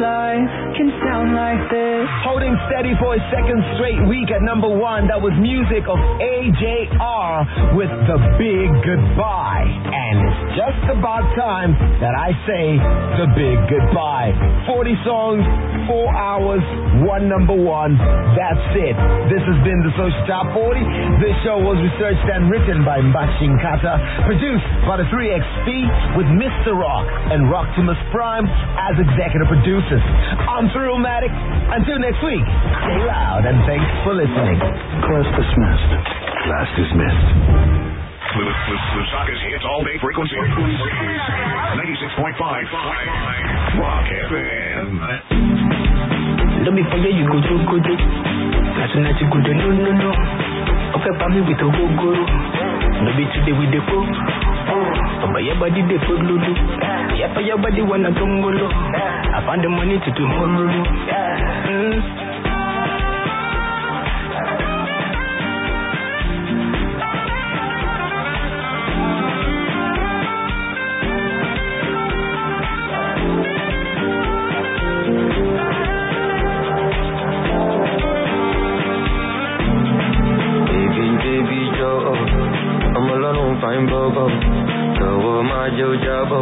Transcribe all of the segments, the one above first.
life can sound like this. Holding steady for a second straight week at number one, that was music of AJR with The Big Goodbye. And it's just about time that I say The Big Goodbye. 40 songs, 4 hours, one number one. That's it. This has been the Social Top 40. This show was researched and written by Mbachin Kata, produced by the 3XP with Mr. Rock and Roctimus Prime as executive producers. I'm Thrillmatic. Until next week, stay loud and thanks for listening. Class dismissed. Class dismissed. Lusaka's hits all day frequency. 96.5 Rock FM. Don't be forget you go to good. That's not you good. No. Okay, for me with a go. No be today with the go. But your body they put lulu. Yeah, for your body wanna tongolo. I found the money to tomorrow. Baby Joe, I'm alone, fine bobo. So my Joe Jabo,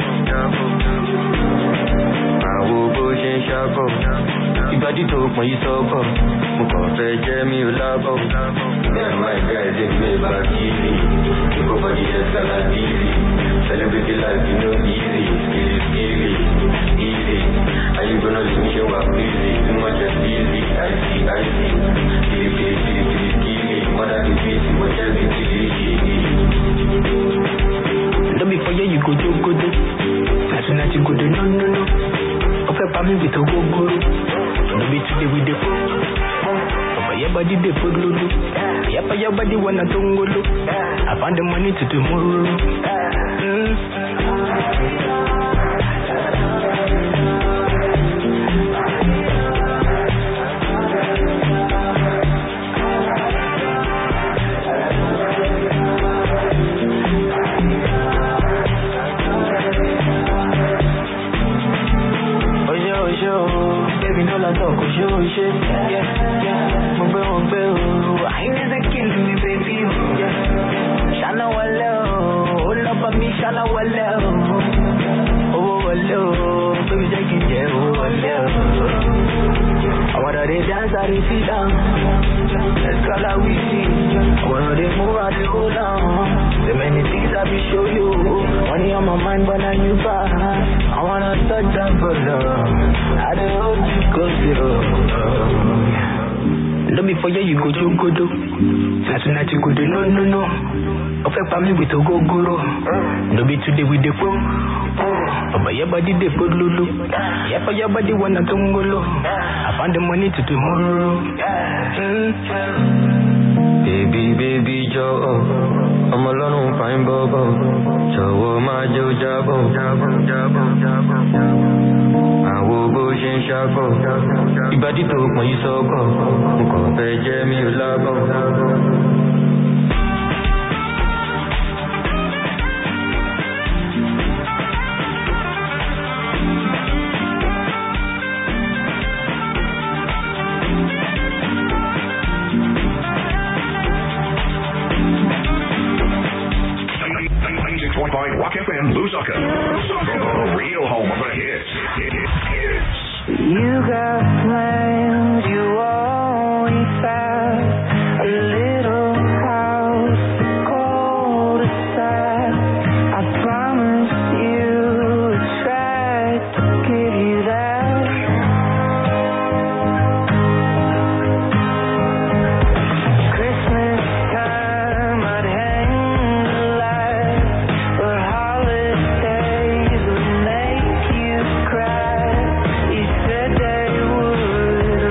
I will push and shako. If I did talk my soko, Mukofe Jamie Labo. Yeah, my guys in me back easy. Keep up the escalade easy. Celebrity life, you know, easy. Easy. Are you gonna let me show up easy? Too much as easy. I see. Kill mother to easy, whatever it is. Don't be forget you go to good. That's not you good. No. Okay, for me with a go. No be today with the go. But your body they put lulu. Yeah, for your body wanna tongolo. I found the money to tomorrow. Baby, no la talk, shit. Yeah. Mugbe, I need to kill me, baby. Yeah. Shana wala, all up me, shana wala. Oh, hello, baby, taking care, oh, hello. I wanna dance, I sit down. Let's call out we see. I wanna move, I hold on. The many things I will show you. Money on my mind, but now you pass. I wanna touch down for love. I don't hold you close, Don't be for you go to go do. That's not you go do. No. Okay, for me with a go. No be today with the phone. But your body they put lulu. Yeah, for your body wanna tongolo. I found the money to tomorrow. Baby Joe, I'm alone, fine bobo. So my Joe Jabo, I will push and shako. If I did talk my soko, Mukofe Jamie Labo. Rock FM, Lusaka. The real home of the hits. You got plans, you always have a little house, cul-de-sac. I promise you a track to give you that. Christmas time, I'd hang the lights, but holidays would make you cry. You said they would.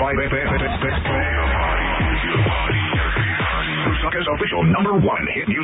105.5 FM. Lusaka's official #1 hit music